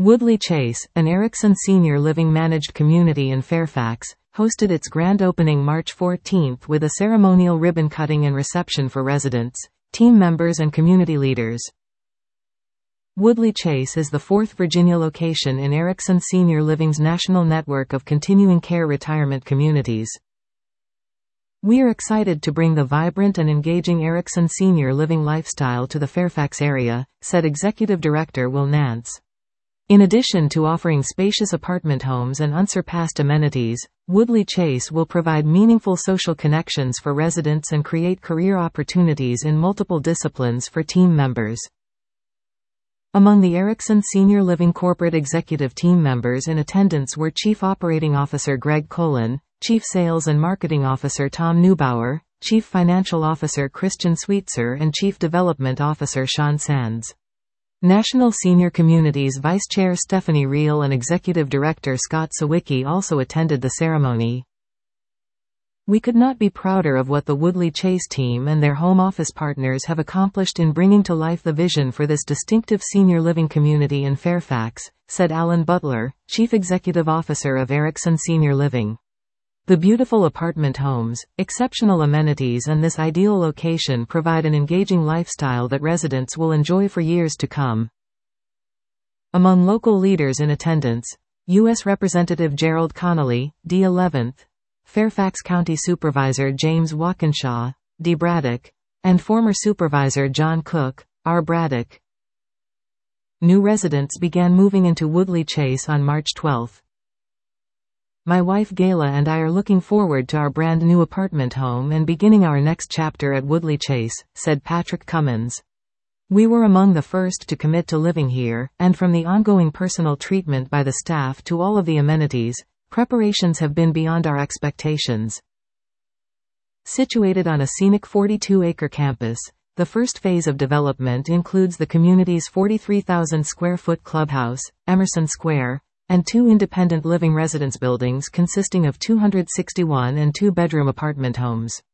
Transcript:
Woodley Chase, an Erickson Senior Living managed community in Fairfax, hosted its grand opening March 14 with a ceremonial ribbon cutting and reception for residents, team members and community leaders. Woodley Chase is the fourth Virginia location in Erickson Senior Living's national network of continuing care retirement communities. We are excited to bring the vibrant and engaging Erickson Senior Living lifestyle to the Fairfax area, said Executive Director Will Nance. In addition to offering spacious apartment homes and unsurpassed amenities, Woodley Chase will provide meaningful social connections for residents and create career opportunities in multiple disciplines for team members. Among the Erickson Senior Living corporate executive team members in attendance were Chief Operating Officer Greg Colin, Chief Sales and Marketing Officer Tom Neubauer, Chief Financial Officer Christian Sweetser and Chief Development Officer Sean Sands. National Senior Communities Vice Chair Stephanie Reel and Executive Director Scott Sawicki also attended the ceremony. We could not be prouder of what the Woodley Chase team and their home office partners have accomplished in bringing to life the vision for this distinctive senior living community in Fairfax, said Alan Butler, Chief Executive Officer of Erickson Senior Living. The beautiful apartment homes, exceptional amenities and this ideal location provide an engaging lifestyle that residents will enjoy for years to come. Among local leaders in attendance, U.S. Representative Gerald Connolly, D. 11th, Fairfax County Supervisor James Walkinshaw, D. Braddock, and former Supervisor John Cook, R. Braddock. New residents began moving into Woodley Chase on March 12. My wife Gayla and I are looking forward to our brand new apartment home and beginning our next chapter at Woodley Chase, said Patrick Cummins. We were among the first to commit to living here, and from the ongoing personal treatment by the staff to all of the amenities, preparations have been beyond our expectations. Situated on a scenic 42-acre campus, the first phase of development includes the community's 43,000-square-foot clubhouse, Emerson Square, and two independent living residence buildings consisting of 261 and two-bedroom apartment homes.